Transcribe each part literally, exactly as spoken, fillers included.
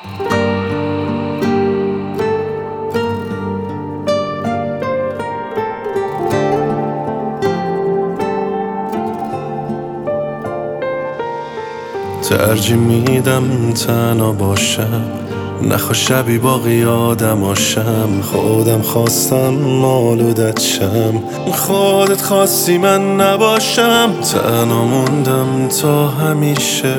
ترجیح میدم تنها باشم، نخوا شبی باقی آدماشم. خودم خواستم آلودت شم، خودت خواستی من نباشم. تنها موندم تا همیشه،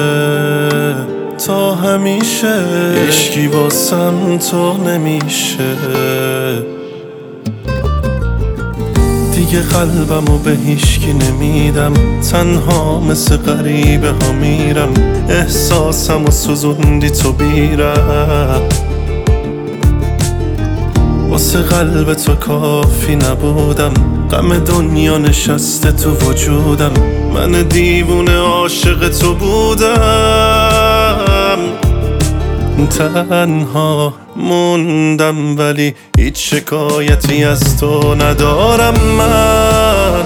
تا همیشه. عشقی واسم تو نمیشه، دیگه قلبمو به هیچکی نمیدم. تنها مثل غریبه ها میرم، احساسمو سوزوندی تو بیرم. واسه قلب تو کافی نبودم، غم دنیا نشسته تو وجودم. من دیوونه عاشق تو بودم. تنها موندم ولی هیچ شکایتی از تو ندارم من.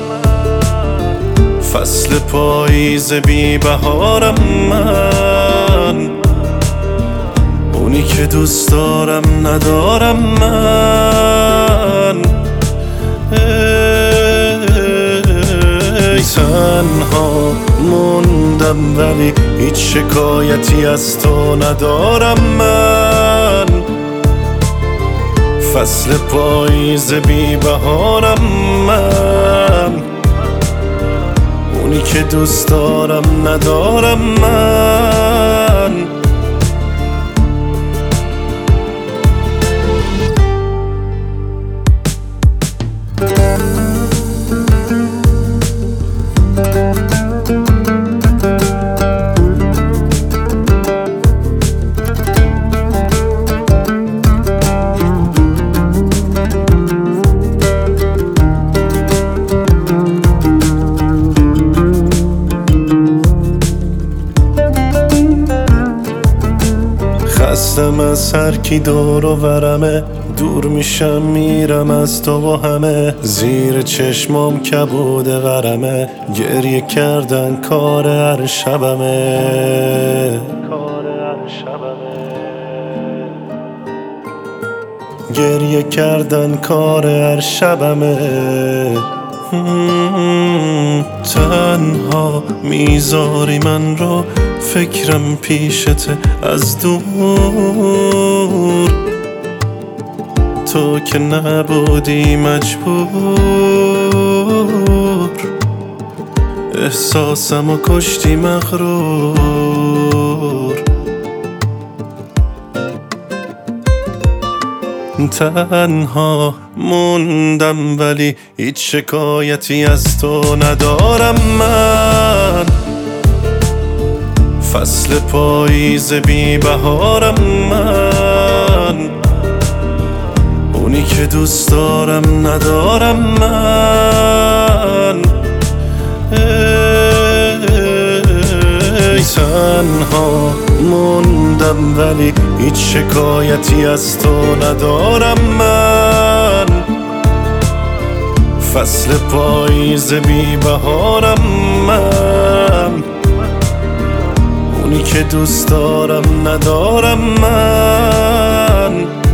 فصل پاییز بی بهارم من، اونی که دوست دارم ندارم من. ای تنها موندم ولی هیچ شکایتی از تو ندارم من. فصل پاییز بی بهارم من، اونی که دوست دارم ندارم من. خستم از هر کی دور و برمه، دور میشم میرم از تو و همه. زیر چشمام کبود غرمه، گریه کردن کار هر شبمه. گریه کردن کار هر شبمه. تنها میذاری من رو، فکرم پیشته از دور. تو که نبودی مجبور، احساسمو کشتی مغرور. تنها موندم ولی هیچ شکایتی از تو ندارم من. فصل پاییز بی بهارم من، اونی که دوست دارم ندارم من. ای تنها موندم ولی هیچ شکایتی از تو ندارم من. فصل پاییز بی بهارم من، اونی که دوست دارم ندارم من.